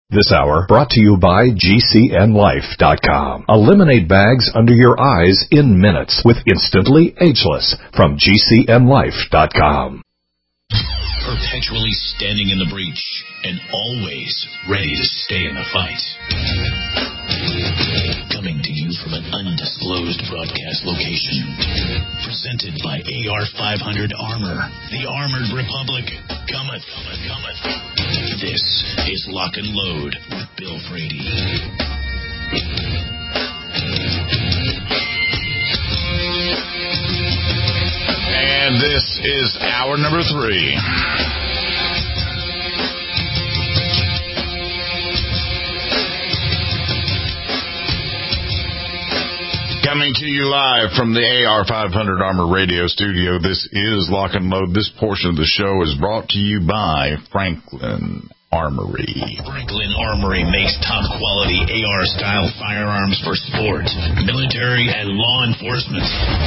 This hour brought to you by GCNLife.com. Eliminate bags under your eyes in minutes with Instantly Ageless from GCNLife.com. Perpetually standing in the breach and always ready to stay in the fight. Coming to you from an undisclosed broadcast location. Presented by AR-500 Armor. The Armored Republic cometh. This is Lock and Load with Bill Frady. And this is hour number 3. Coming to you live from the AR-500 Armor Radio Studio, this is Lock and Load. This portion of the show is brought to you by Franklin Armory. Franklin Armory makes top-quality AR-style firearms for sport, military, and law enforcement.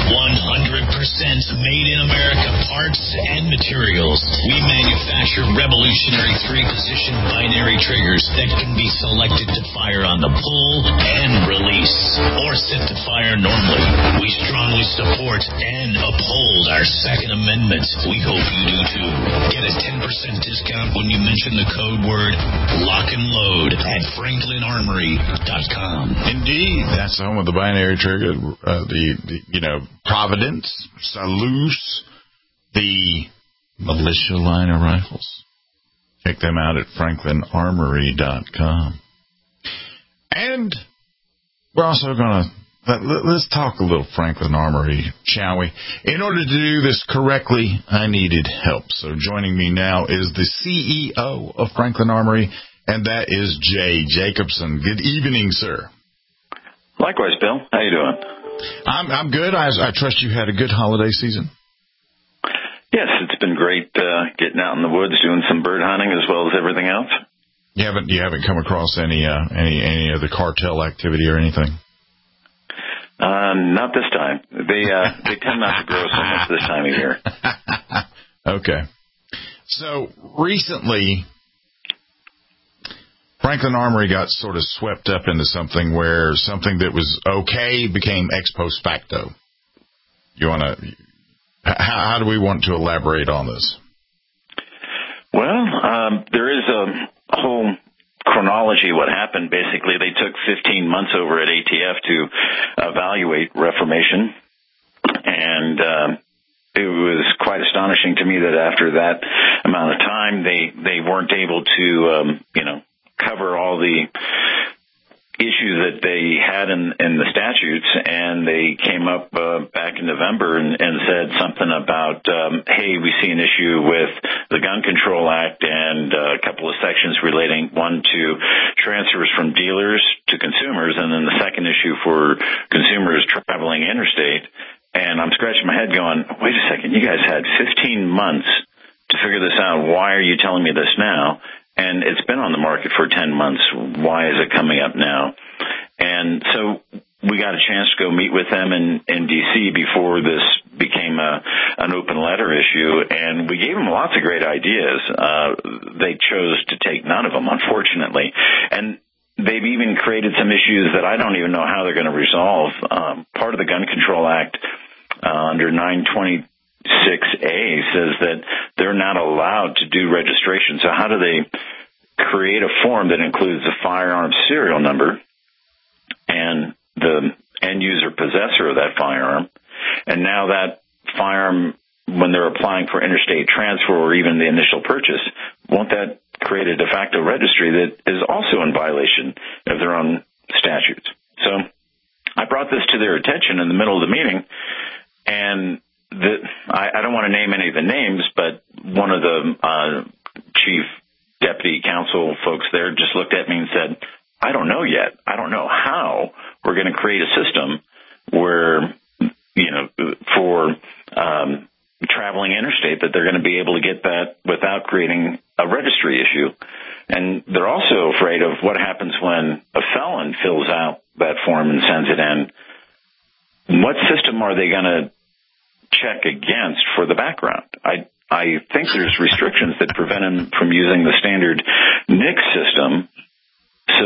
100% made in America parts and materials. We manufacture revolutionary 3-position binary triggers that can be selected to fire on the pull and release, or set to fire normally. We strongly support and uphold our Second Amendment. We hope you do too. Get a 10% discount when you mention the code word Lock and Load at FranklinArmory.com. Indeed, that's the home of the binary trigger, the Providence, Salus, the militia line of rifles. Check them out at FranklinArmory.com. And we're also going to let's talk a little Franklin Armory, shall we? In order to do this correctly, I needed help. So joining me now is the CEO of Franklin Armory, and that is Jay Jacobson. Good evening, sir. Likewise, Bill. How you doing? I'm good. I trust you had a good holiday season. Yes, it's been great getting out in the woods, doing some bird hunting as well as everything else. You haven't come across any of the cartel activity or anything? Not this time. They tend not to grow so much this time of year. Okay. So recently, Franklin Armory got sort of swept up into something where something that was okay became ex post facto. How do we want to elaborate on this? Well, there is a whole chronology. What happened, basically, they took 15 months over at ATF to evaluate reformation, and it was quite astonishing to me that after that amount of time, they weren't able to cover all the issues that they had in the statutes, and they came up back in November and said something about, hey, we see an issue with the Gun Control Act and a couple of sections relating, one to transfers from dealers to consumers, and then the second issue for consumers traveling interstate. And I'm scratching my head going, wait a second, you guys had 15 months to figure this out. Why are you telling me this now? And it's been on the market for 10 months. Why is it coming up now? And so we got a chance to go meet with them in D.C. before this became an open letter issue, and we gave them lots of great ideas. They chose to take none of them, unfortunately. And they've even created some issues that I don't even know how they're going to resolve. Part of the Gun Control Act under 926A says that they're not allowed to do registration. So how do they create a form that includes the firearm serial number and the end user possessor of that firearm? And now that firearm, when they're applying for interstate transfer or even the initial purchase, won't that create a de facto registry that is also in violation of their own statutes? So I brought this to their attention in the middle of the meeting, and I don't want to name any of the names, but one of the chief deputy counsel folks there just looked at me and said, I don't know yet. I don't know how we're going to create a system where, for traveling interstate, that they're going to be able to get that without creating a registry issue. And they're also afraid of what happens when a felon fills out that form and sends it in. What system are they going to check against for the background? I think there's restrictions that prevent him from using the standard NICS system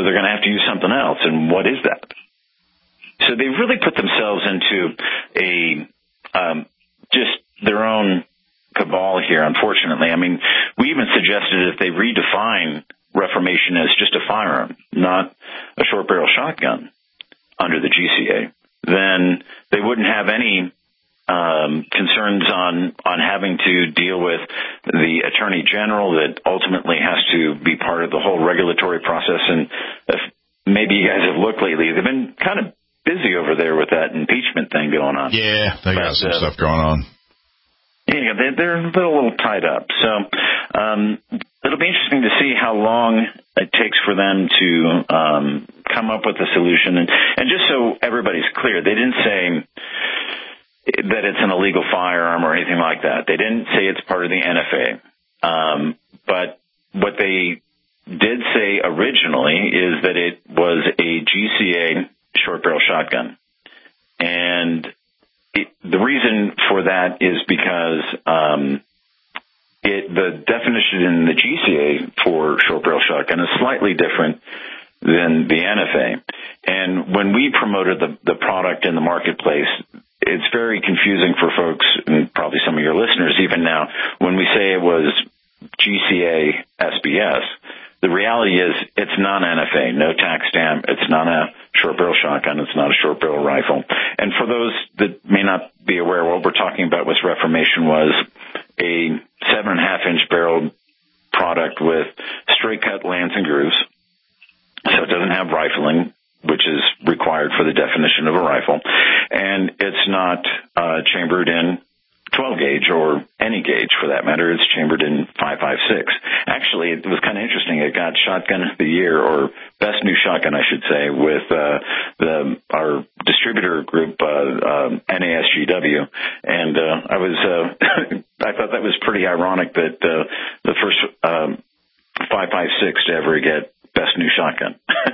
they're going to have to use something else. And what is that? So they really put themselves into just their own cabal here, unfortunately. I mean, we even suggested if they redefine Reformation as just a firearm, not a short barrel shotgun under the GCA, then they wouldn't have any concerns on having to deal with the Attorney General that ultimately has to be part of the whole regulatory process. And if maybe you guys have looked lately, they've been kind of busy over there with that impeachment thing going on. Yeah, they got some stuff going on. Yeah, they're a little tied up. So it'll be interesting to see how long it takes for them to come up with a solution. And just so everybody's clear, they didn't say that it's an illegal firearm or anything like that. They didn't say it's part of the NFA. But what they did say originally is that it was a GCA short barrel shotgun. And the reason for that is because the definition in the GCA for short barrel shotgun is slightly different than the NFA. And when we promoted the product in the marketplace, it's very confusing for folks, and probably some of your listeners even now, when we say it was GCA SBS. The reality is it's not NFA, no tax stamp. It's not a short barrel shotgun. It's not a short barrel rifle. And for those that may not be aware, what we're talking about with Reformation was a 7.5-inch barrel product with straight cut lands and grooves. So it doesn't have rifling, which is required for the definition of a rifle. And it's not chambered in 12 gauge or any gauge for that matter. It's chambered in 5.56. Actually, it was kind of interesting. It got Shotgun of the Year, or Best New Shotgun, I should say, with our distributor group, NASGW. And I thought that was pretty ironic that the first 5.56 to ever get Best New Shotgun.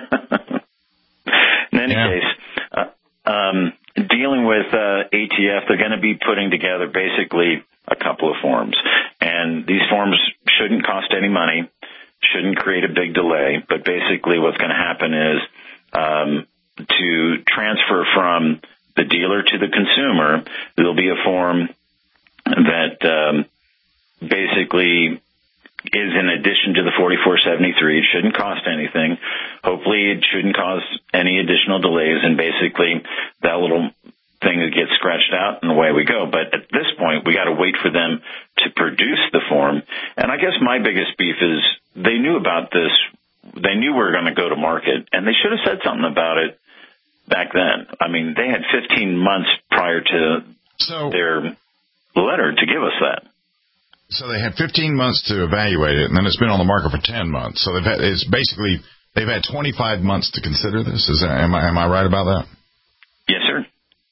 In any case, dealing with ATF, they're going to be putting together basically a couple of forms. And these forms shouldn't cost any money, shouldn't create a big delay, but basically what's going to happen is to transfer from the dealer to the consumer, there'll be a form that basically is in addition to the 4473. It shouldn't cost anything. Hopefully it shouldn't cause any additional delays, and basically that little thing that gets scratched out and away we go. But at this point, we got to wait for them to produce the form. And I guess my biggest beef is they knew about this. They knew we were going to go to market, and they should have said something about it back then. I mean, they had 15 months prior to their letter to give us that. So they had 15 months to evaluate it, and then it's been on the market for 10 months. So they've had 25 months to consider this. Am I right about that? Yes, sir.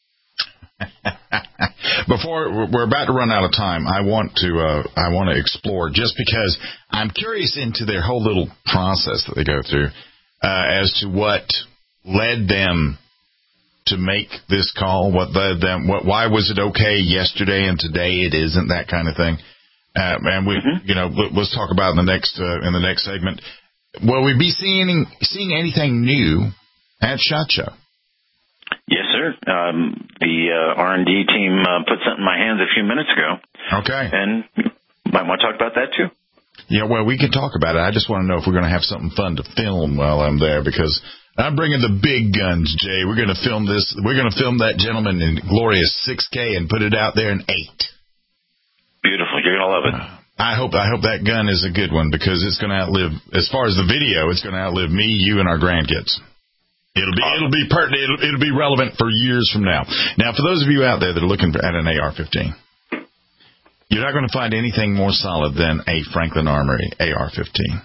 Before we're about to run out of time, I want to explore, just because I'm curious into their whole little process that they go through, as to what led them to make this call. Why was it okay yesterday and today it isn't, that kind of thing. And we, let's talk about in the next segment. Will we be seeing anything new at SHOT Show? Yes, sir. The R&D team put something in my hands a few minutes ago. Okay. And might want to talk about that too. Yeah, well, we can talk about it. I just want to know if we're going to have something fun to film while I'm there, because I'm bringing the big guns, Jay. We're going to film this. We're going to film that gentleman in glorious 6K and put it out there in 8. Beautiful. You're going to love it. I hope that gun is a good one, because it's going to outlive, as far as the video, it's going to outlive me, you, and our grandkids. It'll be pertinent. It'll be relevant for years from now. Now, for those of you out there that are looking at an AR-15, you're not going to find anything more solid than a Franklin Armory AR-15.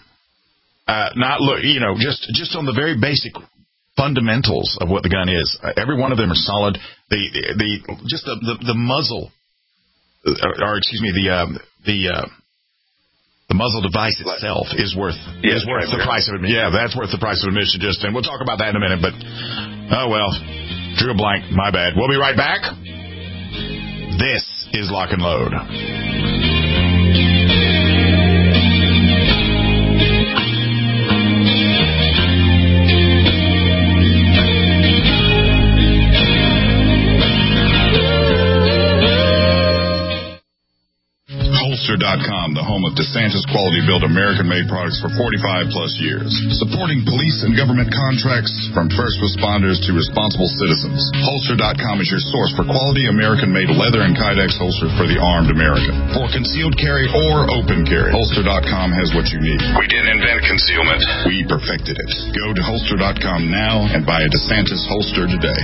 Just on the very basic fundamentals of what the gun is. Every one of them are solid. The muzzle, the muzzle device itself is worth the price of admission. Yeah, that's worth the price of admission. And we'll talk about that in a minute. But drew a blank. My bad. We'll be right back. This is Lock and Load. Holster.com, the home of DeSantis quality-built American-made products for 45-plus years. Supporting police and government contracts from first responders to responsible citizens. Holster.com is your source for quality American-made leather and Kydex holsters for the armed American. For concealed carry or open carry, Holster.com has what you need. We didn't invent concealment. We perfected it. Go to Holster.com now and buy a DeSantis holster today.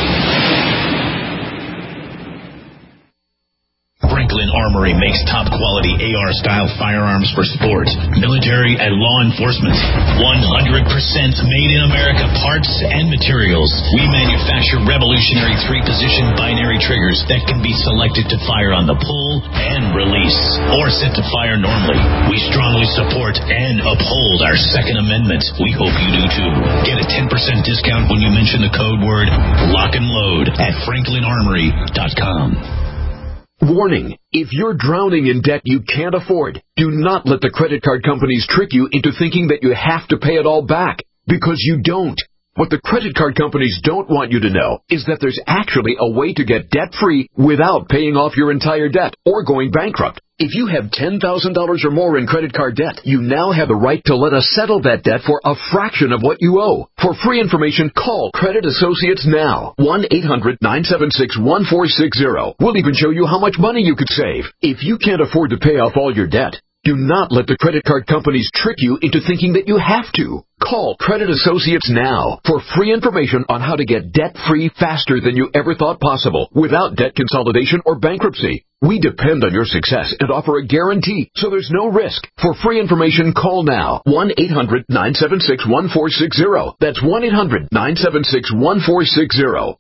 Franklin Armory makes top-quality AR-style firearms for sport, military, and law enforcement. 100% made in America parts and materials. We manufacture revolutionary 3-position binary triggers that can be selected to fire on the pull and release, or set to fire normally. We strongly support and uphold our Second Amendment. We hope you do too. Get a 10% discount when you mention the code word Lock and Load at FranklinArmory.com. Warning, if you're drowning in debt you can't afford, do not let the credit card companies trick you into thinking that you have to pay it all back, because you don't. What the credit card companies don't want you to know is that there's actually a way to get debt-free without paying off your entire debt or going bankrupt. If you have $10,000 or more in credit card debt, you now have the right to let us settle that debt for a fraction of what you owe. For free information, call Credit Associates now. 1-800-976-1460. We'll even show you how much money you could save. If you can't afford to pay off all your debt, do not let the credit card companies trick you into thinking that you have to. Call Credit Associates now for free information on how to get debt-free faster than you ever thought possible without debt consolidation or bankruptcy. We depend on your success and offer a guarantee, so there's no risk. For free information, call now. 1-800-976-1460. That's 1-800-976-1460.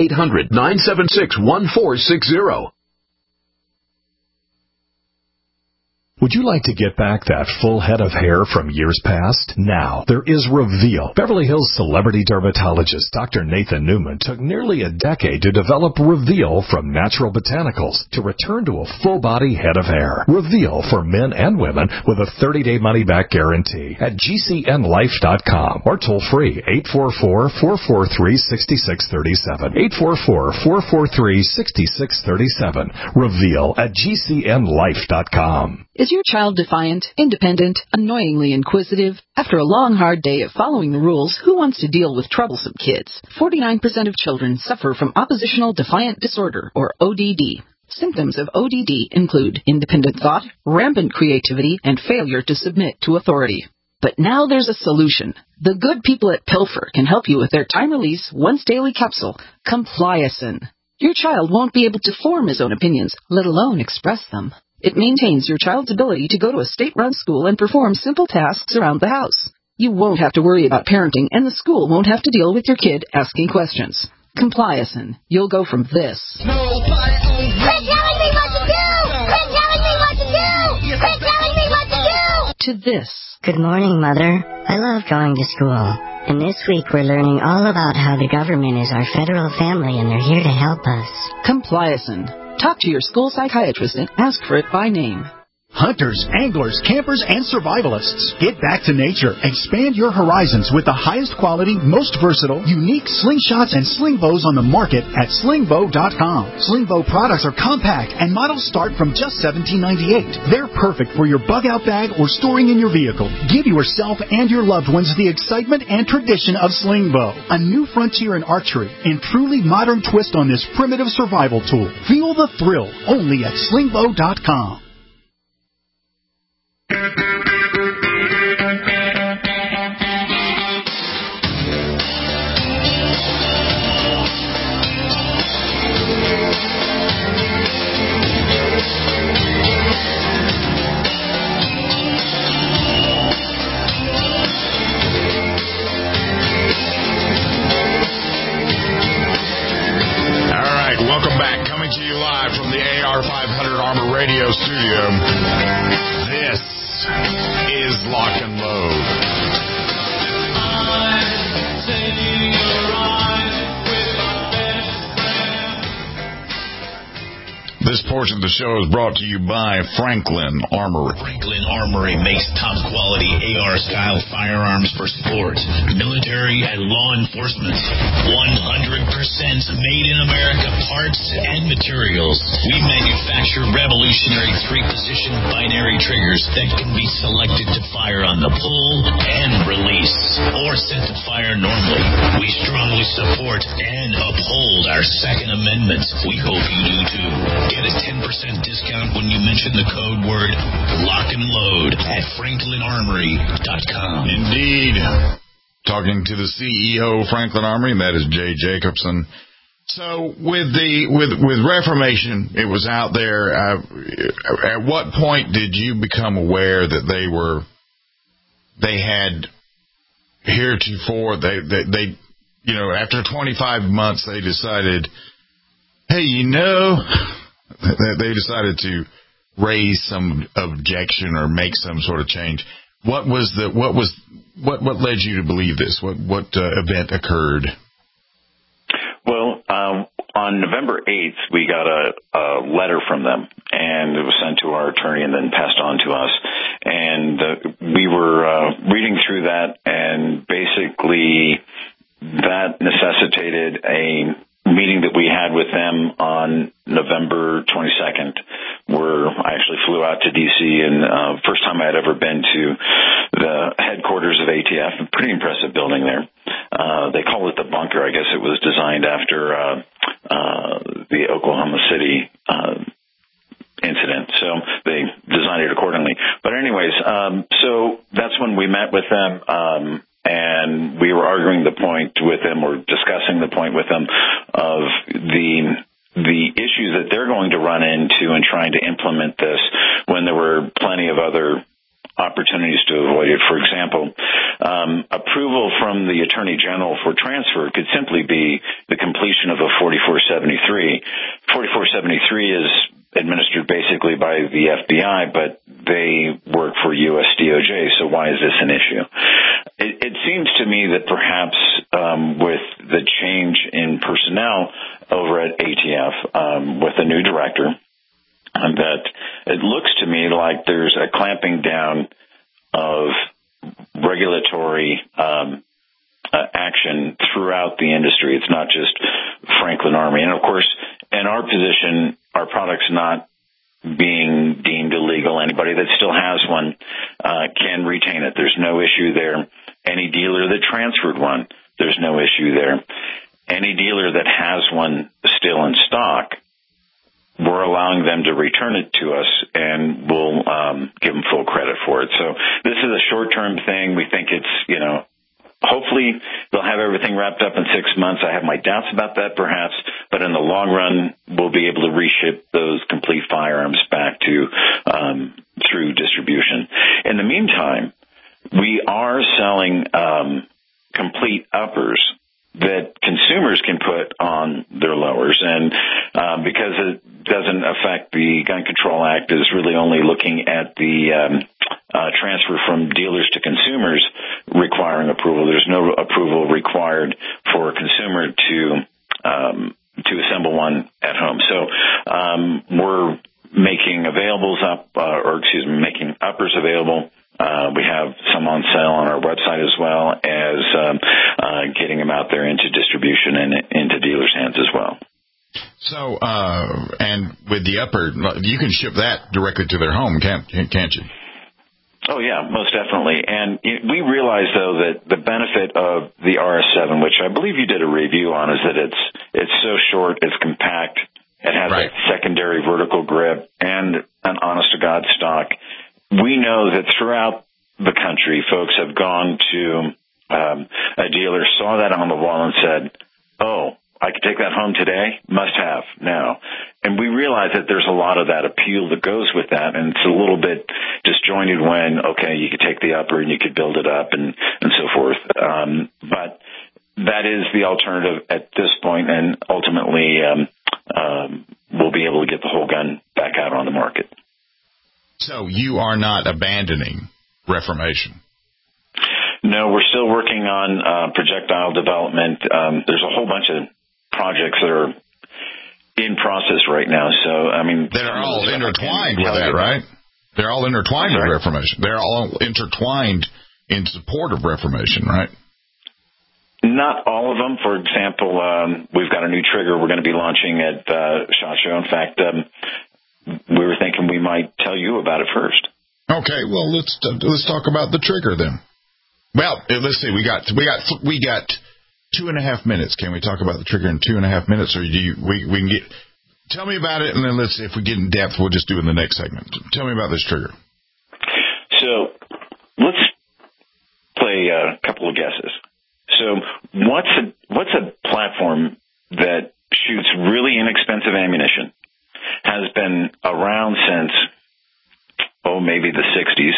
1-800-976-1460. Would you like to get back that full head of hair from years past? Now, there is Reveal. Beverly Hills celebrity dermatologist Dr. Nathan Newman took nearly a decade to develop Reveal from natural botanicals to return to a full-body head of hair. Reveal for men and women with a 30-day money-back guarantee at GCNlife.com or toll-free 844-443-6637. 844-443-6637. Reveal at GCNlife.com. Is your child defiant, independent, annoyingly inquisitive? After a long, hard day of following the rules, who wants to deal with troublesome kids? 49% of children suffer from oppositional defiant disorder, or ODD. Symptoms of ODD include independent thought, rampant creativity, and failure to submit to authority. But now there's a solution. The good people at Pilfer can help you with their time-release, once-daily capsule, Compliacin. Your child won't be able to form his own opinions, let alone express them. It maintains your child's ability to go to a state-run school and perform simple tasks around the house. You won't have to worry about parenting, and the school won't have to deal with your kid asking questions. Compliacin. You'll go from this. Quit telling me what to do! Quit telling me what to do! Quit telling me what to do! To this. Good morning, Mother. I love going to school. And this week we're learning all about how the government is our federal family and they're here to help us. Compliacin. Talk to your school psychiatrist and ask for it by name. Hunters, anglers, campers, and survivalists. Get back to nature. Expand your horizons with the highest quality, most versatile, unique slingshots and sling bows on the market at slingbow.com. Slingbow products are compact and models start from just $17.98. They're perfect for your bug-out bag or storing in your vehicle. Give yourself and your loved ones the excitement and tradition of Slingbow, a new frontier in archery and truly modern twist on this primitive survival tool. Feel the thrill only at slingbow.com. Welcome back. Coming to you live from the AR500 Armor Radio studio. This is Lock and Load. This portion of the show is brought to you by Franklin Armory. Franklin Armory makes top-quality AR-style firearms for sport, military, and law enforcement. 100% made in America parts and materials. We manufacture revolutionary 3-position binary triggers that can be selected to fire on the pull and release, or set to fire normally. We strongly support and uphold our Second Amendment. We hope you do too. Get a 10% discount when you mention the code word lock and load at franklinarmory.com. Indeed. Talking to the CEO of Franklin Armory, and that is Jay Jacobson. So with Reformation, it was out there. At what point did you become aware that they had heretofore, they after 25 months, they decided, hey, they decided to raise some objection or make some sort of change. What led you to believe this? What event occurred? Well, on November 8th, we got a letter from them, and it was sent to our attorney and then passed on to us. And we were reading through that, and basically that necessitated a meeting that we had with them on November 22nd, where I actually flew out to D.C. and first time I had ever been to the headquarters of ATF. A pretty impressive building there. They call it the bunker. I guess it was designed after the Oklahoma City incident, so they designed it accordingly. But anyways, so that's when we met with them, and we were arguing the point with them, or discussing the point with them, of the issues that they're going to run into in trying to implement this when there were plenty of other opportunities to avoid it. For example, approval from the Attorney General for transfer could simply be the completion of a 4473. 4473 is administered basically by the FBI, but they work for U.S. DOJ, so why is this an issue? It seems to me that perhaps with the change in personnel over at ATF, with a new director, that it looks to me like there's a clamping down of regulatory action throughout the industry. It's not just Franklin Armory. And, of course, in our position, our product's not being deemed illegal. Anybody that still has one can retain it. There's no issue there. Any dealer that transferred one, there's no issue there. Any dealer that has one still in stock, we're allowing them to return it to us, and we'll give them full credit for it. So this is a short-term thing. We think it's, hopefully they'll have everything wrapped up in 6 months. I have my doubts about that, perhaps, but in the long run, we'll be able to reship those complete firearms back to through distribution. In the meantime, we are selling complete uppers that consumers can put on their lowers, and because it doesn't affect the Gun Control Act, is really only looking at the transfer from dealers to consumers requiring approval. There's no approval required for a consumer to assemble one at home. So we're making making uppers available. We have some on sale on our website, as well as getting them out there into distribution and into dealers' hands as well. So, and with the upper, you can ship that directly to their home, can't you? Oh, yeah, most definitely. And we realize, though, that the benefit of the RS7, which I believe you did a review on, is that it's so short, it's compact, it has a secondary vertical grip, and an honest-to-God stock. We know that throughout the country, folks have gone to a dealer, saw that on the wall, and said, oh, I could take that home today, must have now. And we realize that there's a lot of that appeal that goes with that, and it's a little bit disjointed when, okay, you could take the upper and you could build it up and so forth. But that is the alternative at this point, and ultimately we'll be able to get the whole gun back out on the market. So you are not abandoning Reformation? No, we're still working on projectile development. There's a whole bunch of projects that are in process right now. So, I mean... They're all intertwined with that, right? They're all intertwined with Reformation. They're all intertwined in support of Reformation, right? Not all of them. For example, we've got a new trigger we're going to be launching at SHOT Show. In fact, we were thinking we might tell you about it first. Okay, well, let's talk about the trigger then. Well, let's see. We got 2.5 minutes. Can we talk about the trigger in 2.5 minutes, or we can get? Tell me about it, and then let's see if we get in depth. We'll just do it in the next segment. Tell me about this trigger. So let's play a couple of guesses. So what's a platform that shoots really inexpensive ammunition, has been around since, maybe the 60s,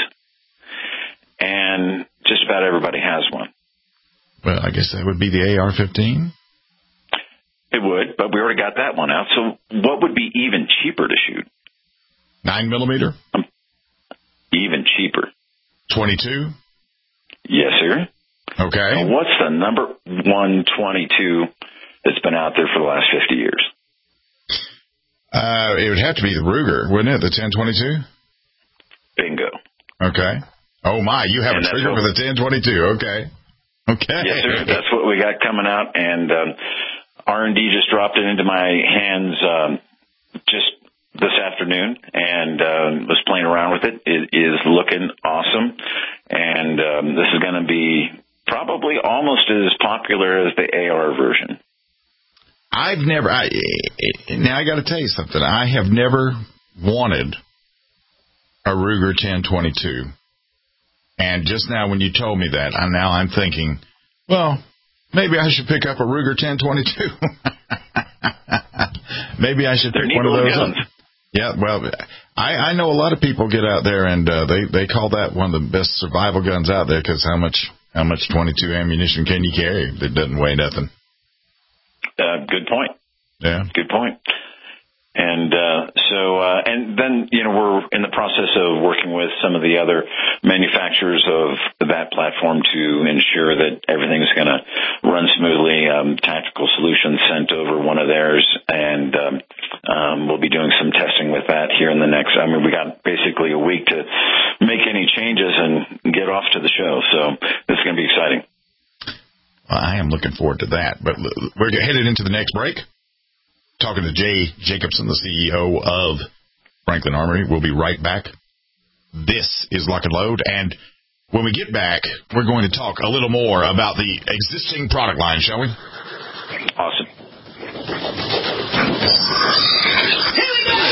and just about everybody has one? Well, I guess that would be the AR-15. It would, but we already got that one out. So what would be even cheaper to shoot? 9mm? Even cheaper. 22? Yes, sir. Okay. Now, what's the number one 22 that's been out there for the last 50 years? It would have to be the Ruger, wouldn't it? The 10-22? Bingo. Okay. Oh, my. You have a trigger for the 10-22. Okay. Okay. Yes, sir. That's what we got coming out, and R&D just dropped it into my hands just this afternoon, and was playing around with it. It is looking awesome, and this is going to be probably almost as popular as the AR version. Now I got to tell you something. I have never wanted a Ruger 10-22. And just now when you told me that, I'm thinking, well, maybe I should pick up a Ruger 10-22. Maybe I should pick one of those up. Yeah, well, I know a lot of people get out there and they call that one of the best survival guns out there because how much 22 ammunition can you carry? It doesn't weigh nothing. Good point. Yeah. Good point. And and then, we're in the process of working with some of the other manufacturers of that platform to ensure that everything's going to run smoothly. Tactical Solutions sent over one of theirs, and we'll be doing some testing with that here in the next. We got basically a week to make any changes and get off to the show. So this is going to be exciting. Well, I am looking forward to that. But we're headed into the next break. Talking to Jay Jacobson, the CEO of Franklin Armory. We'll be right back. This is Lock and Load, and when we get back, we're going to talk a little more about the existing product line, shall we? Awesome. Here we go!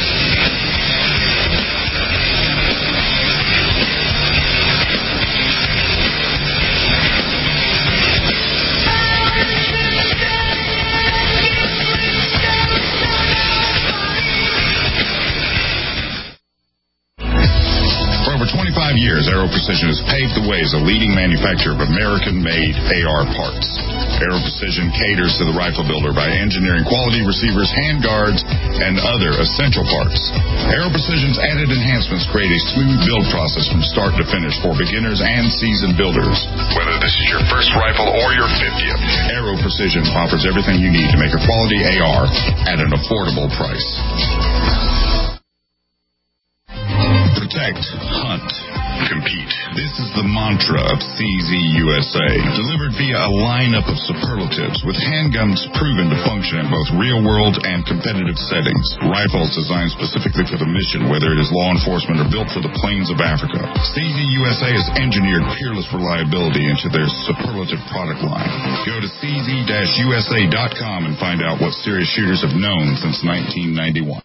For over 25 years, Aero Precision has paved the way as a leading manufacturer of American-made AR parts. Aero Precision caters to the rifle builder by engineering quality receivers, handguards, and other essential parts. Aero Precision's added enhancements create a smooth build process from start to finish for beginners and seasoned builders. Whether this is your first rifle or your 50th, Aero Precision offers everything you need to make a quality AR at an affordable price. Protect, hunt, compete. This is the mantra of CZ USA, delivered via a lineup of superlatives with handguns proven to function in both real-world and competitive settings. Rifles designed specifically for the mission, whether it is law enforcement or built for the plains of Africa. CZ USA has engineered peerless reliability into their superlative product line. Go to cz-usa.com and find out what serious shooters have known since 1991.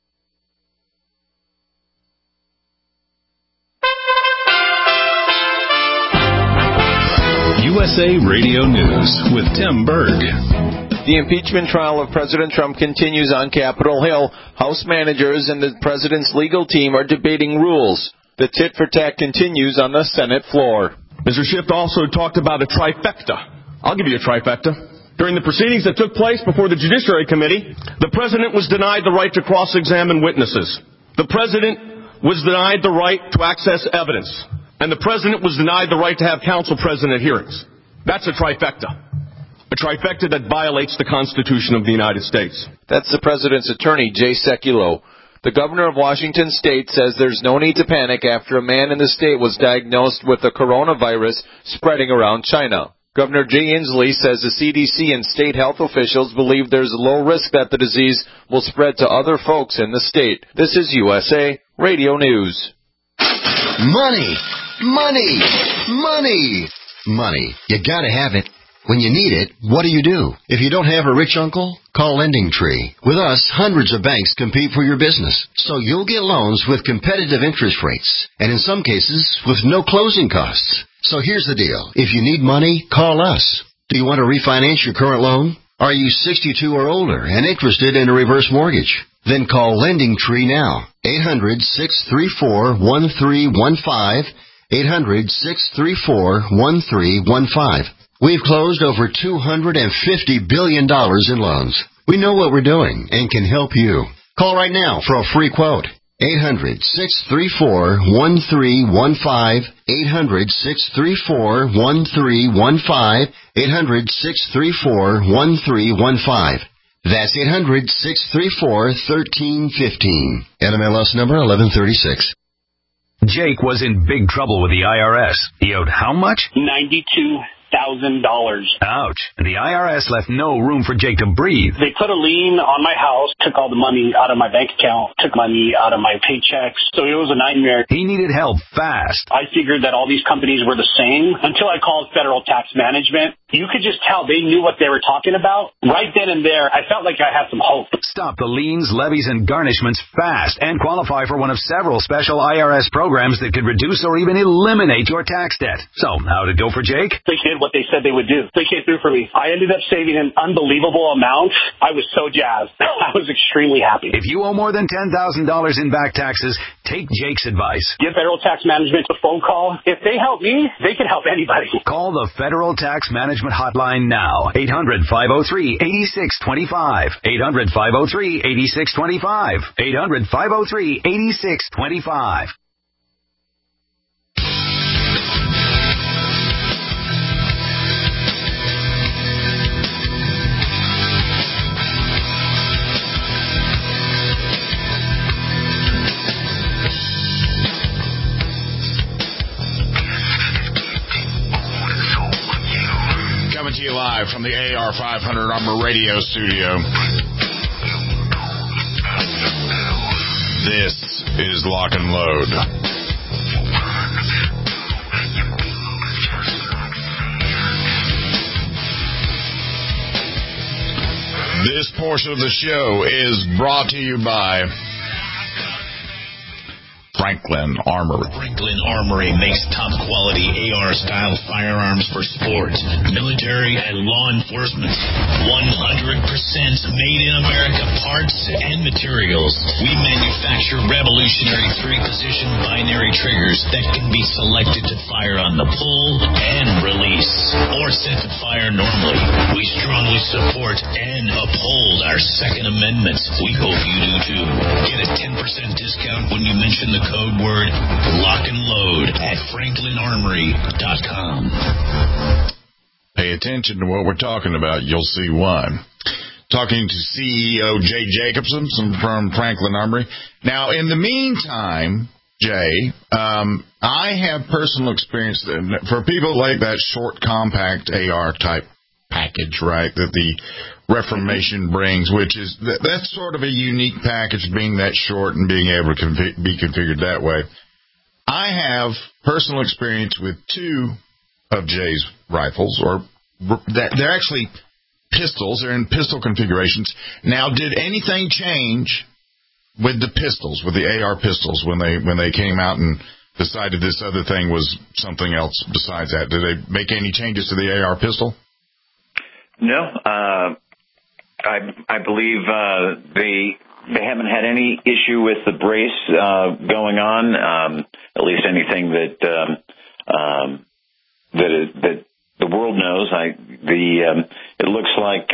USA Radio News with Tim Berg. The impeachment trial of President Trump continues on Capitol Hill. House managers and the president's legal team are debating rules. The tit-for-tat continues on the Senate floor. Mr. Schiff also talked about a trifecta. I'll give you a trifecta. During the proceedings that took place before the Judiciary Committee, the president was denied the right to cross-examine witnesses. The president was denied the right to access evidence. And the president was denied the right to have counsel present at hearings. That's a trifecta. a trifecta that violates the Constitution of the United States. That's the president's attorney, Jay Sekulow. The governor of Washington state says there's no need to panic after a man in the state was diagnosed with the coronavirus spreading around China. Governor Jay Inslee says the CDC and state health officials believe there's a low risk that the disease will spread to other folks in the state. This is USA Radio News. Money, money, money, money. You gotta have it. When you need it, what do? If you don't have a rich uncle, call LendingTree. With us, hundreds of banks compete for your business, so you'll get loans with competitive interest rates, and in some cases, with no closing costs. So here's the deal. If you need money, call us. Do you want to refinance your current loan? Are you 62 or older and interested in a reverse mortgage? Then call LendingTree now. 800-634-1315. 800-634-1315. We've closed over $250 billion in loans. We know what we're doing and can help you. Call right now for a free quote. 800-634-1315. 800-634-1315. 800-634-1315. That's 800-634-1315. NMLS number 1136. Jake was in big trouble with the IRS. He owed how much? $92,000. Ouch. And the IRS left no room for Jake to breathe. They put a lien on my house, took all the money out of my bank account, took money out of my paychecks. So it was a nightmare. He needed help fast. I figured that all these companies were the same until I called Federal Tax Management. You could just tell they knew what they were talking about. Right then and there, I felt like I had some hope. Stop the liens, levies, and garnishments fast and qualify for one of several special IRS programs that could reduce or even eliminate your tax debt. So, how'd it go for Jake? They did what they said they would do. They came through for me. I ended up saving an unbelievable amount. I was so jazzed. I was extremely happy. If you owe more than $10,000 in back taxes, take Jake's advice. Give Federal Tax Management a phone call. If they help me, they can help anybody. Call the Federal Tax Management hotline now. 800-503-8625. 800-503-8625. 800-503-8625. Coming to you live from the AR500 Armor Radio Studio. This is Lock and Load. This portion of the show is brought to you by Franklin Armory. Franklin Armory makes top-quality AR-style firearms for sport, military, and law enforcement. 100% made in America parts and materials. We manufacture revolutionary three-position binary triggers that can be selected to fire on the pull and release, or set to fire normally. We strongly support and uphold our Second Amendment. We hope you do too. Get a 10% discount when you mention the code word Lock and Load at franklinarmory.com. Pay attention to what we're talking about. You'll see why. Talking to CEO Jay Jacobson from Franklin Armory. Now, in the meantime, Jay, I have personal experience for people like that short, compact AR type package, right, that the Reformation brings, which is that's sort of a unique package, being that short and being able to be configured that way. I have personal experience with two of Jay's rifles, or they're actually pistols. They're in pistol configurations. Now, did anything change with the pistols, with the AR pistols, when they came out and decided this other thing was something else besides that? Did they make any changes to the AR pistol? No. I believe they haven't had any issue with the brace going on. At least anything that the world knows. It looks like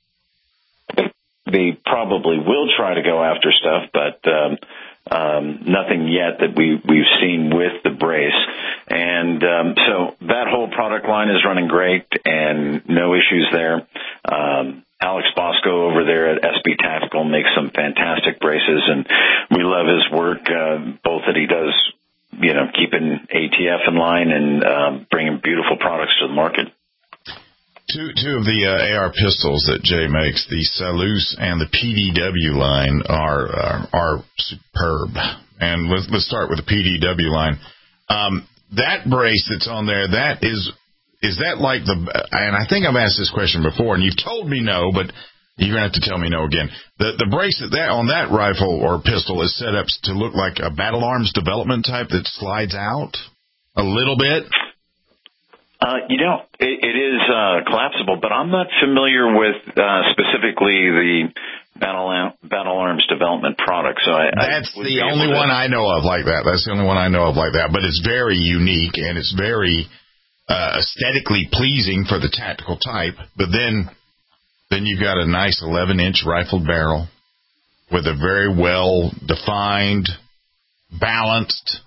they probably will try to go after stuff, but nothing yet that we've seen with the brace. And so that whole product line is running great and no issues there. Alex Bosco over there at SB Tactical makes some fantastic braces, and we love his work, both that he does, keeping ATF in line and bringing beautiful products to the market. Two of the AR pistols that Jay makes, the Salus and the PDW line, are superb. And let's start with the PDW line. That brace that's on there, that is that like and I think I've asked this question before, and you've told me no, but you're going to have to tell me no again. The brace that on that rifle or pistol is set up to look like a battle arms development type that slides out a little bit? It is collapsible, but I'm not familiar with specifically the Battle Arms development product. So that's the only one I know of like that. That's the only one I know of like that. But it's very unique, and it's very aesthetically pleasing for the tactical type. But then you've got a nice 11-inch rifled barrel with a very well-defined, balanced.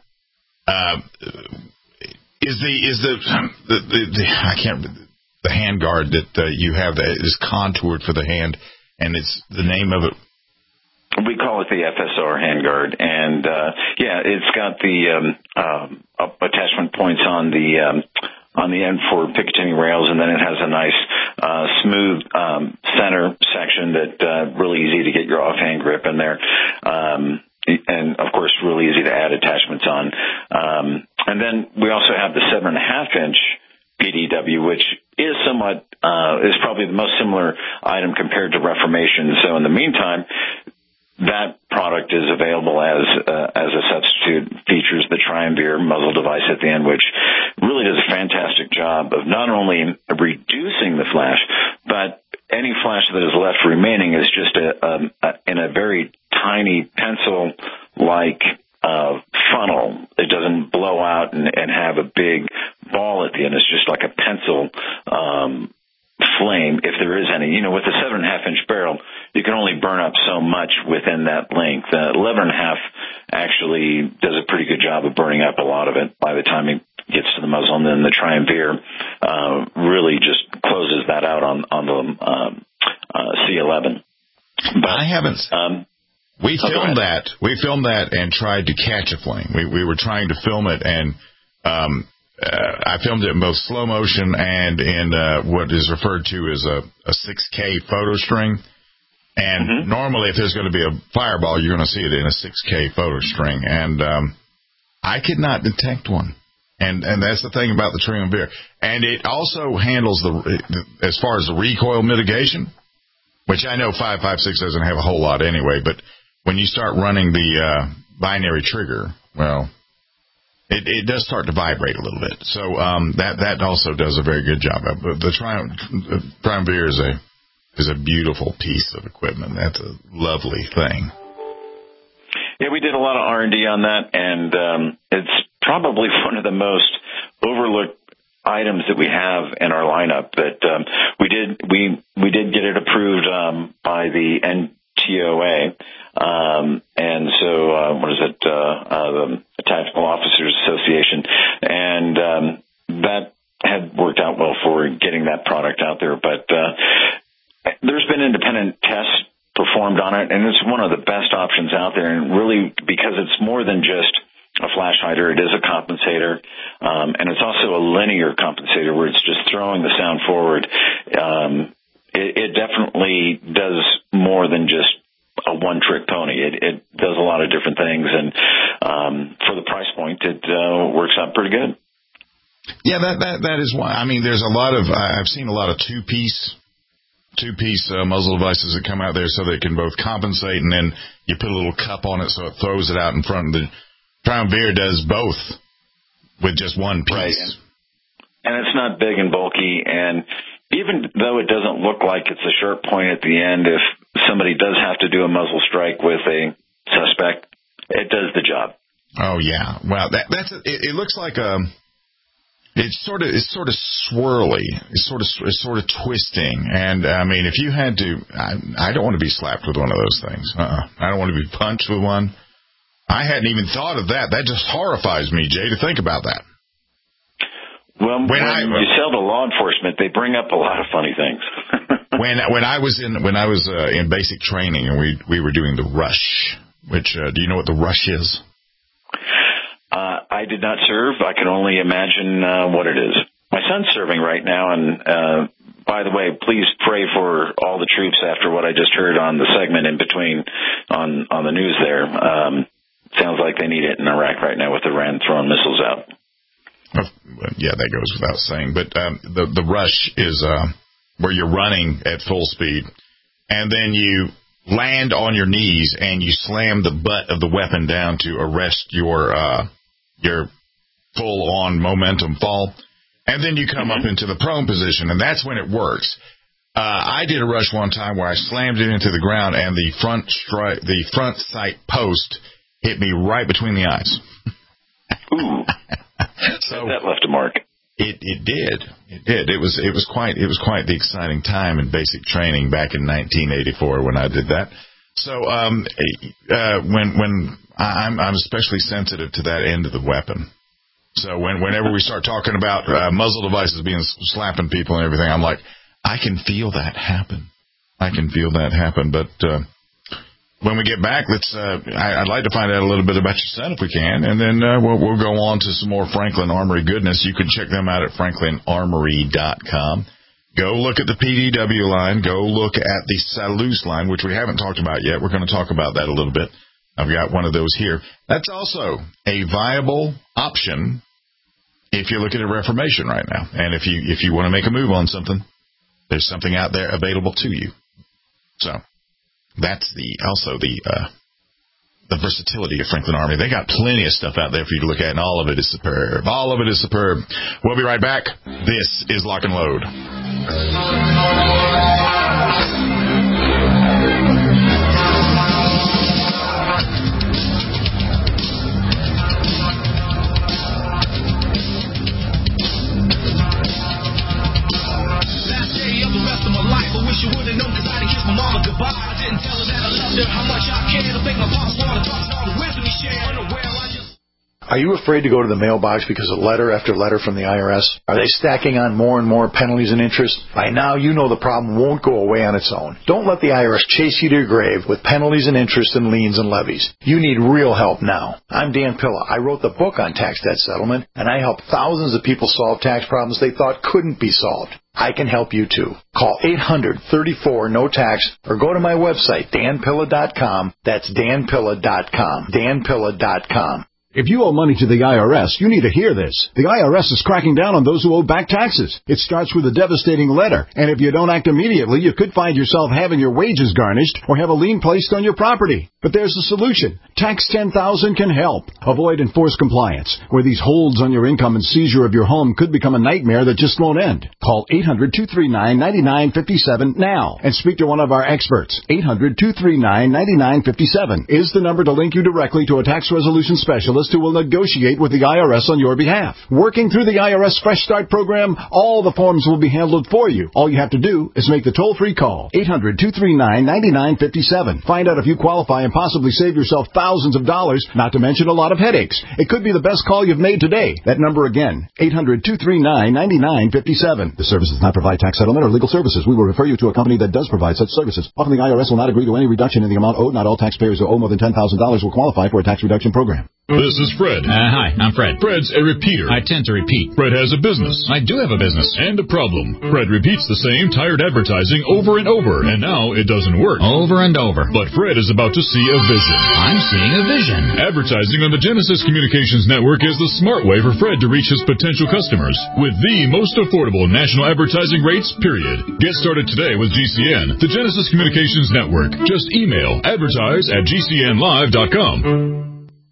The handguard that you have that is contoured for the hand, and it's the name of it. We call it the FSR handguard, and it's got the attachment points on the end for Picatinny rails, and then it has a nice smooth center section that really easy to get your offhand grip in there. And, of course, really easy to add attachments on. And then we also have the 7.5-inch PDW, which is is probably the most similar item compared to Reformation. So in the meantime, that product is available as a substitute. Features the Triumvir muzzle device at the end, which really does a fantastic job of not only reducing the flash, but any flash that is left remaining is just in a very tiny pencil-like funnel. It doesn't blow out and have a big ball at the end. It's just like a pencil flame, if there is any. With a 7.5-inch barrel, you can only burn up so much within that length. 11.5 actually does a pretty good job of burning up a lot of it by the time it gets to the muzzle, and then the Triumvir really just closes that out on the C11. But I haven't. We filmed that. We filmed that and tried to catch a flame. We were trying to film it, and I filmed it in both slow motion and in what is referred to as a 6K photo string. And normally, if there's going to be a fireball, you're going to see it in a 6K photo string. And I could not detect one. And that's the thing about the Triumvir. And it also handles as far as the recoil mitigation, which I know 5.56 doesn't have a whole lot anyway, but when you start running the binary trigger, well, it does start to vibrate a little bit. So that also does a very good job. But the Triumvir is a beautiful piece of equipment. That's a lovely thing. Yeah, we did a lot of R&D on that, and it's probably one of the most overlooked items that we have in our lineup. That we did get it approved by the NTOA, and so what is it? The Tactical Officers Association, and that had worked out well for getting that product out there. But there's been independent tests performed on it, and it's one of the best options out there. And really, because it's more than just a flash hider, it is a compensator, and it's also a linear compensator where it's just throwing the sound forward. It definitely does more than just a one-trick pony. It does a lot of different things, and for the price point, it works out pretty good. Yeah, that is why. I mean, there's a lot of I've seen a lot of two-piece muzzle devices that come out there so they can both compensate, and then you put a little cup on it so it throws it out in front. The Triumvir does both with just one piece. Right. And it's not big and bulky, and even though it doesn't look like it's a sharp point at the end, if somebody does have to do a muzzle strike with a suspect, it does the job. Oh yeah, well it looks like it's sort of swirly, it's sort of twisting, and I mean, if you had to, I don't want to be slapped with one of those things. I don't want to be punched with one. I hadn't even thought of that. That just horrifies me, Jay, to think about that. Well, when you sell to law enforcement, they bring up a lot of funny things. when I was in basic training and we were doing the rush, which do you know what the rush is? I did not serve. I can only imagine what it is. My son's serving right now, and by the way, please pray for all the troops after what I just heard on the segment in between on the news there. Sounds like they need it in Iraq right now with Iran throwing missiles out. Yeah, that goes without saying. But the rush is where you're running at full speed, and then you land on your knees and you slam the butt of the weapon down to arrest your full-on momentum fall, and then you come up into the prone position, and that's when it works. I did a rush one time where I slammed it into the ground, and the front sight post hit me right between the eyes. Ooh. So that left a mark. It did. It was quite the exciting time in basic training back in 1984 when I did that. So when I'm especially sensitive to that end of the weapon. So whenever we start talking about muzzle devices being slapping people and everything, I'm like, I can feel that happen. But when we get back, I'd like to find out a little bit about your son if we can, and then we'll go on to some more Franklin Armory goodness. You can check them out at franklinarmory.com. Go look at the PDW line. Go look at the Salus line, which we haven't talked about yet. We're going to talk about that a little bit. I've got one of those here. That's also a viable option if you're looking at Reformation right now. And if you want to make a move on something, there's something out there available to you. So that's also the versatility of Franklin Armory. They got plenty of stuff out there for you to look at, and all of it is superb. We'll be right back. This is Lock and Load. Last day of the rest of my life, I wish you would have known, cause I didn't kiss my mama goodbye. I didn't tell her that I loved her, how much I cared. I think my pops wanted to talk to all the wisdom he shared. Unaware, I just... Are you afraid to go to the mailbox because of letter after letter from the IRS? Are they stacking on more and more penalties and interest? By now, you know the problem won't go away on its own. Don't let the IRS chase you to your grave with penalties and interest and liens and levies. You need real help now. I'm Dan Pilla. I wrote the book on tax debt settlement, and I help thousands of people solve tax problems they thought couldn't be solved. I can help you too. Call 800-34-NO-TAX or go to my website, danpilla.com. That's danpilla.com. danpilla.com. If you owe money to the IRS, you need to hear this. The IRS is cracking down on those who owe back taxes. It starts with a devastating letter, and if you don't act immediately, you could find yourself having your wages garnished or have a lien placed on your property. But there's a solution. Tax 10,000 can help. Avoid enforced compliance, where these holds on your income and seizure of your home could become a nightmare that just won't end. Call 800-239-9957 now and speak to one of our experts. 800-239-9957 is the number to link you directly to a tax resolution specialist who will negotiate with the IRS on your behalf. Working through the IRS Fresh Start program, all the forms will be handled for you. All you have to do is make the toll-free call. 800-239-9957. Find out if you qualify and possibly save yourself thousands of dollars, not to mention a lot of headaches. It could be the best call you've made today. That number again, 800-239-9957. The service does not provide tax settlement or legal services. We will refer you to a company that does provide such services. Often the IRS will not agree to any reduction in the amount owed. Not all taxpayers who owe more than $10,000 will qualify for a tax reduction program. This is Fred. Hi, I'm Fred. Fred's a repeater. I tend to repeat. Fred has a business. I do have a business. And a problem. Fred repeats the same tired advertising over and over, and now it doesn't work. Over and over. But Fred is about to see a vision. I'm seeing a vision. Advertising on the Genesis Communications Network is the smart way for Fred to reach his potential customers with the most affordable national advertising rates, period. Get started today with GCN, the Genesis Communications Network. Just email advertise@gcnlive.com.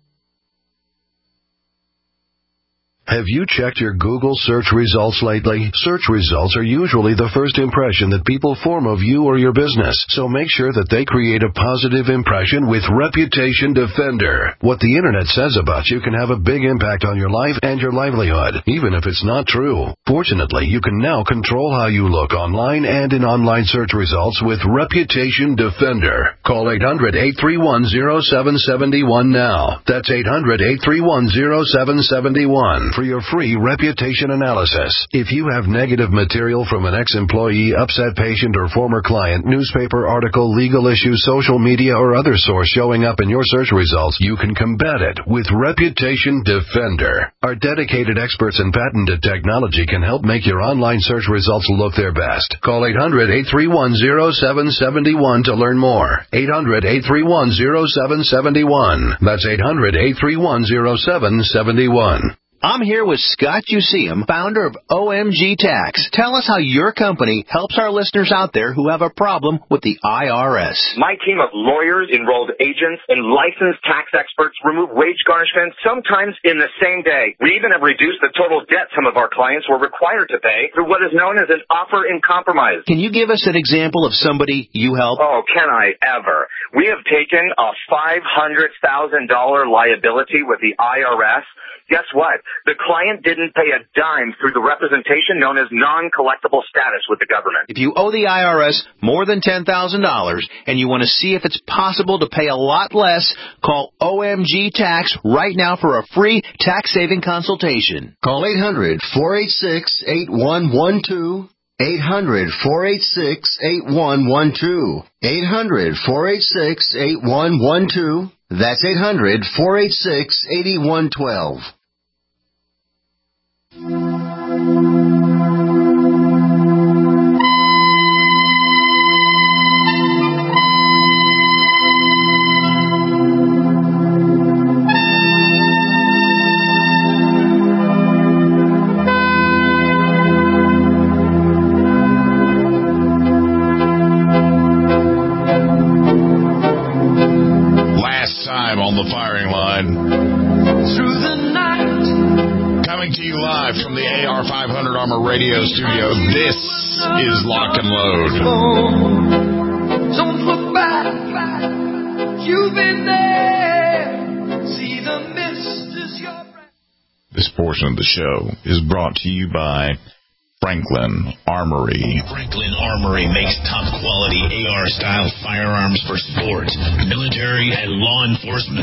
Have you checked your Google search results lately? Search results are usually the first impression that people form of you or your business, so make sure that they create a positive impression with Reputation Defender. What the internet says about you can have a big impact on your life and your livelihood, even if it's not true. Fortunately, you can now control how you look online and in online search results with Reputation Defender. Call 800-831-0771 now. That's 800-831-0771. for your free reputation analysis. If you have negative material from an ex-employee, upset patient, or former client, newspaper article, legal issue, social media, or other source showing up in your search results, you can combat it with Reputation Defender. Our dedicated experts in patented technology can help make your online search results look their best. Call 800-831-0771 to learn more. 800-831-0771. That's 800-831-0771. I'm here with Scott Useum, founder of OMG Tax. Tell us how your company helps our listeners out there who have a problem with the IRS. My team of lawyers, enrolled agents, and licensed tax experts remove wage garnishments sometimes in the same day. We even have reduced the total debt some of our clients were required to pay through what is known as an offer in compromise. Can you give us an example of somebody you help? Oh, can I ever? We have taken a $500,000 liability with the IRS. Guess what? The client didn't pay a dime through the representation known as non-collectible status with the government. If you owe the IRS more than $10,000 and you want to see if it's possible to pay a lot less, call OMG Tax right now for a free tax-saving consultation. Call 800-486-8112. 800-486-8112. 800-486-8112. That's 800-486-8112. Last time on the firing line. Through the night. Coming to you live from the AR500 Armor Radio Studio. This is Lock and Load. Don't look back. You've been there. See the mist as your breath. This portion of the show is brought to you by Franklin Armory. Franklin Armory makes top-quality AR-style firearms for sport, military, and law enforcement.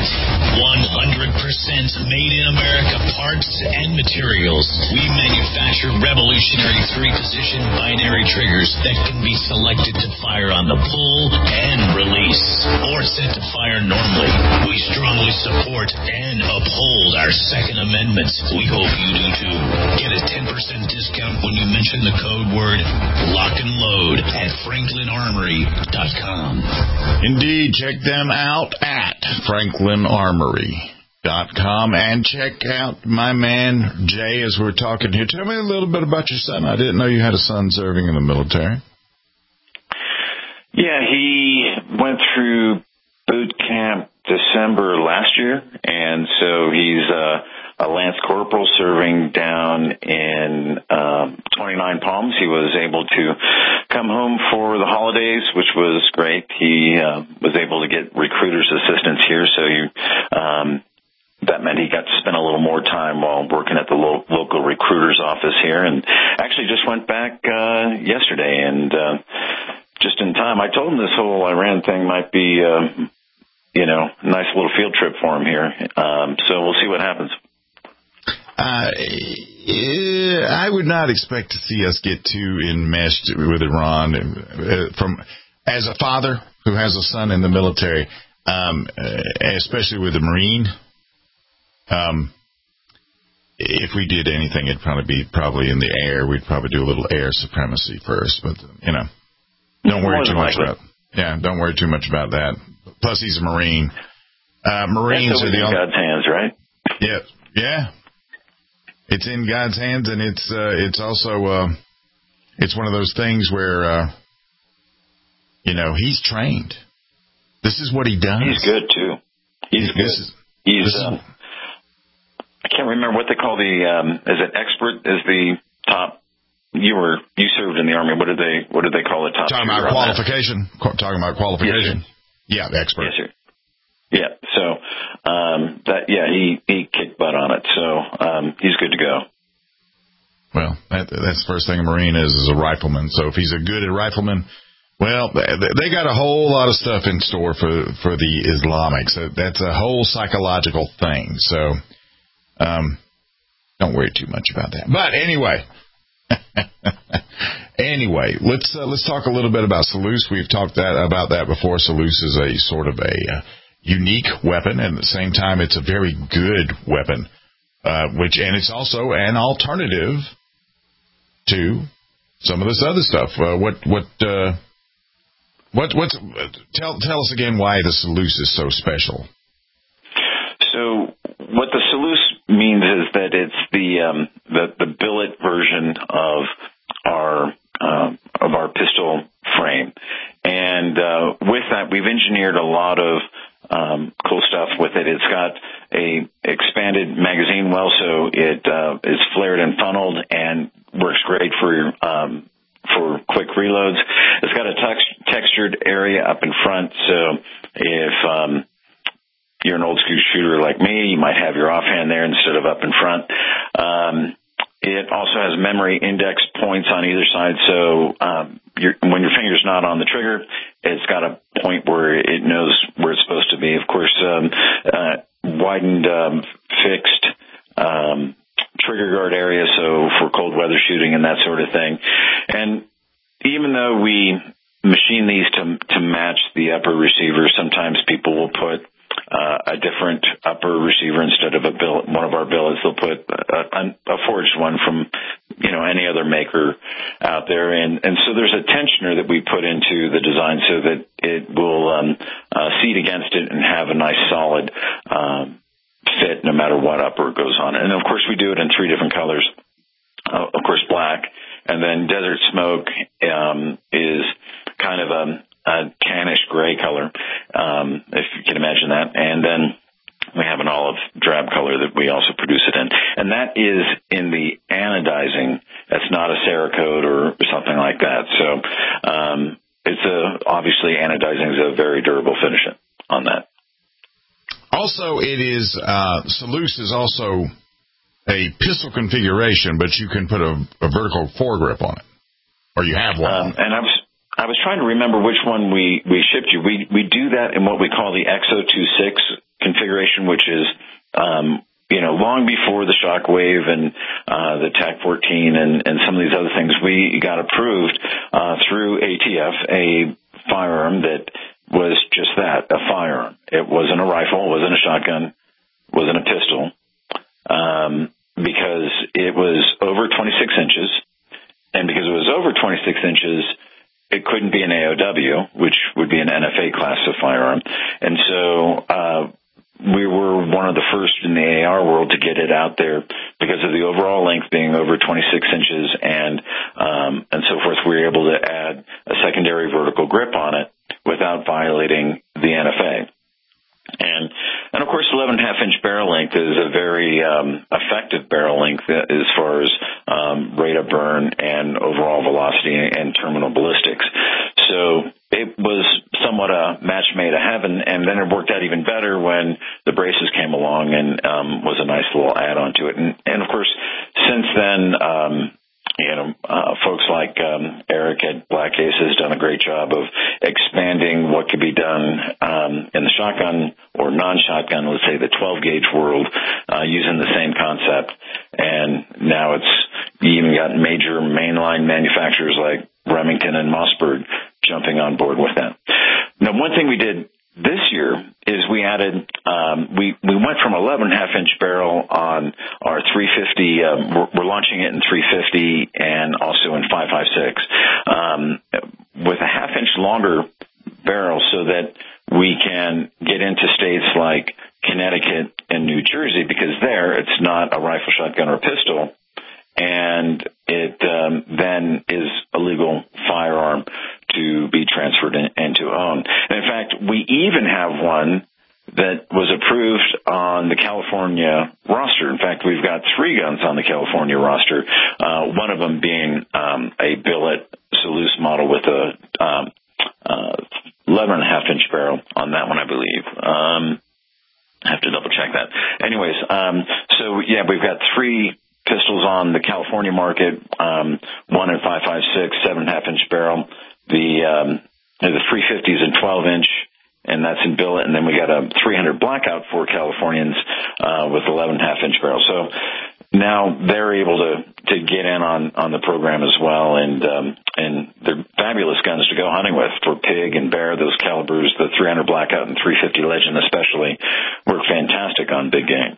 100% made-in-America parts and materials. We manufacture revolutionary three-position binary triggers that can be selected to fire on the pull and release, or set to fire normally. We strongly support and uphold our Second Amendment. We hope you do too. Get a 10% discount when you mention the code word Lock and Load at FranklinArmory.com. Indeed, check them out at FranklinArmory.com and check out my man Jay as we're talking here. Tell me a little bit about your son. I didn't know you had a son serving in the military. Yeah, he went through boot camp December last year, and so he's a Lance Corporal serving down in 29 Palms. He was able to come home for the holidays, which was great. He was able to get recruiter's assistance here, so that meant he got to spend a little more time while working at the local recruiter's office here, and actually just went back yesterday, and just in time. I told him this whole Iran thing might be, a nice little field trip for him here, so we'll see what happens. I would not expect to see us get too enmeshed with Iran. As a father who has a son in the military, especially with a Marine, if we did anything, it'd probably be in the air. We'd probably do a little air supremacy first, but don't worry too much about. Yeah, don't worry too much about that. Plus, he's a Marine. Marines are the only. God's hands, right? Yeah. It's in God's hands, and it's also it's one of those things where he's trained. This is what he does. He's good too. He's good. I can't remember what they call is it expert? Is the top? You served in the Army. What did they call it? Top. Talking about qualification. Talking about qualification. Yes, yeah, expert. Yes, sir. Yeah. So he kicked butt on it. So he's good to go. Well, that's the first thing a Marine is a rifleman. So if he's a good rifleman, well, they got a whole lot of stuff in store for the Islamics. So that's a whole psychological thing. So Don't worry too much about that. But anyway, let's talk a little bit about Salus. We've talked about that before. Salus is a sort of a unique weapon, and at the same time, it's a very good weapon, and it's also an alternative to some of this other stuff. Tell us again why the Salus is so special. So what the Salus means is that it's the billet version of our pistol frame, and with that we've engineered a lot of cool stuff with it. It's got a expanded magazine well, so it is flared and funneled and works great for quick reloads. It's got a textured area up in front, so if you're an old school shooter like me, you might have your offhand there instead of up in front. It also has memory index points on either side, so when your finger's not on the trigger, it's got a point where it knows where it's supposed to be. Of course, widened fixed trigger guard area, so for cold weather shooting and that sort of thing. And even though we machine these to match the upper receiver, sometimes people will put a different upper receiver instead of one of our billets. They'll put a forged one from any other maker out there, and so there's a tensioner that we put into the design so that it will seat against it and have a nice solid fit no matter what upper goes on. And of course we do it in 3 different colors. Of course black, and then Desert Smoke is kind of a tannish gray color, if you can imagine that. And then we have an olive drab color that we also produce it in. And that is in the anodizing. That's not a Cerakote or something like that. So obviously anodizing is a very durable finish on that. Also, it is Salus is also a pistol configuration, but you can put a vertical foregrip on it, or you have one. And I was trying to remember which one we shipped you. We do that in what we call the XO26 configuration, which is long before the Shockwave and the TAC-14 and some of these other things. We got approved through ATF a firearm that was just that, a firearm. It wasn't a rifle, wasn't a shotgun, wasn't a pistol, because it was over 26 inches, and because it was over 26 inches, it couldn't be an AOW, which would be an NFA class of firearm. And so we were one of the first in the AR world to get it out there because of the overall length being over 26 inches and so forth. We were able to add a secondary vertical grip on it without violating the NFA. And of course, 11.5-inch barrel length is a very effective barrel length as far as rate of burn and overall velocity and terminal ballistics. So it was somewhat a match made in heaven, and then it worked out even better when the braces came along and was a nice little add-on to it. And of course, since then, folks like Eric at Black Ace has done a great job of expanding what could be done in the shotgun or non-shotgun, let's say the 12-gauge world, using the same concept. And now you even got major mainline manufacturers like Remington and Mossberg jumping on board with that. Now, one thing we did this year is we added, we went from 11.5-inch barrel on our 350, we're launching it in 350 and also in 5.56, with a half-inch longer barrel so that we can get into states like Connecticut and New Jersey, because there it's not a rifle, shotgun, or pistol, and it then is a legal firearm to be transferred and to own. And in fact, we even have one that was approved on the California roster. In fact, we've got 3 guns on the California roster, one of them being a billet Salus model with a 11.5-inch barrel on that one, I believe. I have to double check that. Anyways, so yeah, we've got 3 pistols on the California market, one in 5.56, 7.5-inch barrel. The 350 is in 12-inch, and that's in billet. And then we got a 300 Blackout for Californians with 11.5-inch barrel. So now they're able to get in on the program as well, and they're fabulous guns to go hunting with for pig and bear. Those calibers, the 300 Blackout and 350 Legend especially, work fantastic on big game.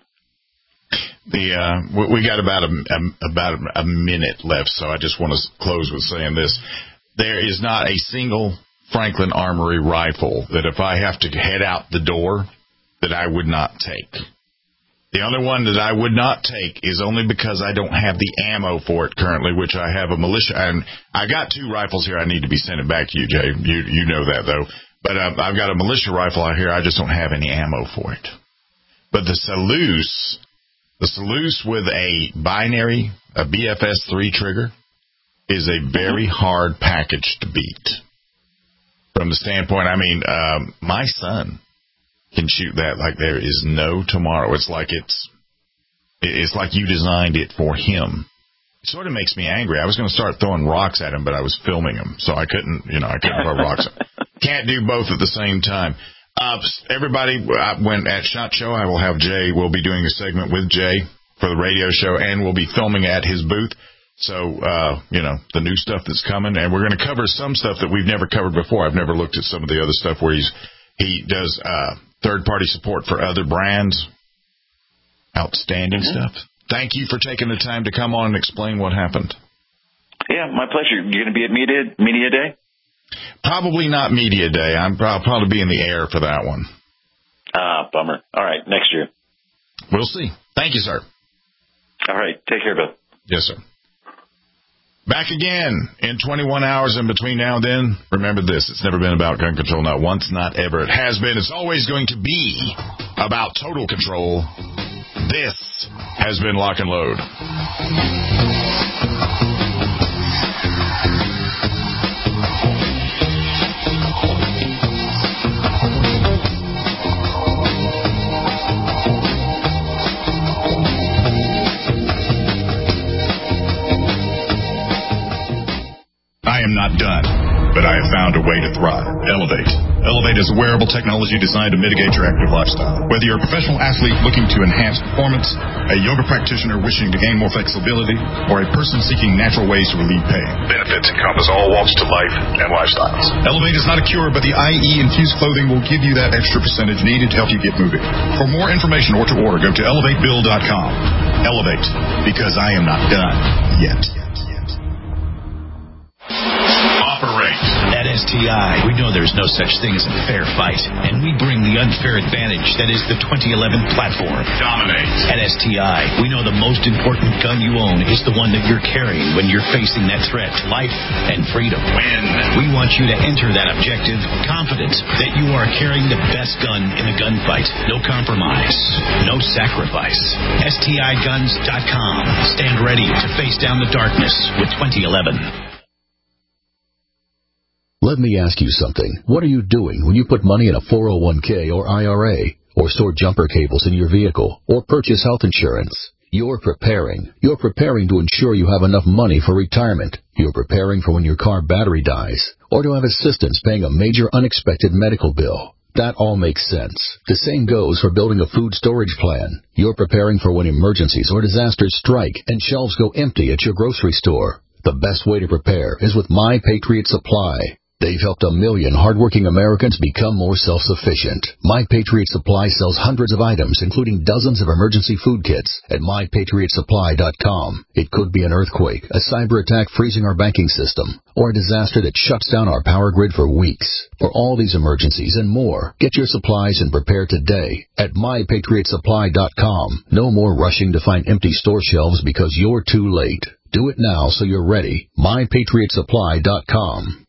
We got about a minute left, so I just want to close with saying this: there is not a single Franklin Armory rifle that if I have to head out the door that I would not take. The only one that I would not take is only because I don't have the ammo for it currently, which I have a militia. And I got 2 rifles here I need to be sending back to you, Jay. You know that, though. But I've got a militia rifle out here. I just don't have any ammo for it. But the Salus with a binary, a BFS 3 trigger, is a very hard package to beat. From the standpoint, I mean, my son can shoot that like there is no tomorrow. It's like you designed it for him. It sort of makes me angry. I was going to start throwing rocks at him, but I was filming him, so I couldn't throw rocks. Can't do both at the same time. Everybody, when at SHOT Show, I will have Jay. We'll be doing a segment with Jay for the radio show, and we'll be filming at his booth. So, the new stuff that's coming, and we're going to cover some stuff that we've never covered before. I've never looked at some of the other stuff where he does third-party support for other brands. Outstanding stuff. Thank you for taking the time to come on and explain what happened. Yeah, my pleasure. You going to be at Media Day? Probably not Media Day. I'll probably be in the air for that one. Bummer. All right, next year. We'll see. Thank you, sir. All right, take care, Bill. Yes, sir. Back again in 21 hours in between now and then. Remember this, it's never been about gun control, not once, not ever. It has been. It's always going to be about total control. This has been Lock and Load. I am not done, but I have found a way to thrive. Elevate. Elevate is a wearable technology designed to mitigate your active lifestyle. Whether you're a professional athlete looking to enhance performance, a yoga practitioner wishing to gain more flexibility, or a person seeking natural ways to relieve pain, benefits encompass all walks to life and lifestyles. Elevate is not a cure, but the IE-infused clothing will give you that extra percentage needed to help you get moving. For more information or to order, go to elevatebill.com. Elevate, because I am not done yet. Operate. At STI, we know there's no such thing as a fair fight, and we bring the unfair advantage that is the 2011 platform. Dominate. At STI, we know the most important gun you own is the one that you're carrying when you're facing that threat, life and freedom. Win. We want you to enter that objective confident that you are carrying the best gun in a gunfight. No compromise. No sacrifice. STIguns.com. Stand ready to face down the darkness with 2011. Let me ask you something. What are you doing when you put money in a 401k or IRA, or store jumper cables in your vehicle, or purchase health insurance? You're preparing. You're preparing to ensure you have enough money for retirement. You're preparing for when your car battery dies, or to have assistance paying a major unexpected medical bill. That all makes sense. The same goes for building a food storage plan. You're preparing for when emergencies or disasters strike and shelves go empty at your grocery store. The best way to prepare is with My Patriot Supply. They've helped 1 million hardworking Americans become more self-sufficient. My Patriot Supply sells hundreds of items, including dozens of emergency food kits at MyPatriotSupply.com. It could be an earthquake, a cyber attack freezing our banking system, or a disaster that shuts down our power grid for weeks. For all these emergencies and more, get your supplies and prepare today at MyPatriotSupply.com. No more rushing to find empty store shelves because you're too late. Do it now so you're ready. MyPatriotSupply.com.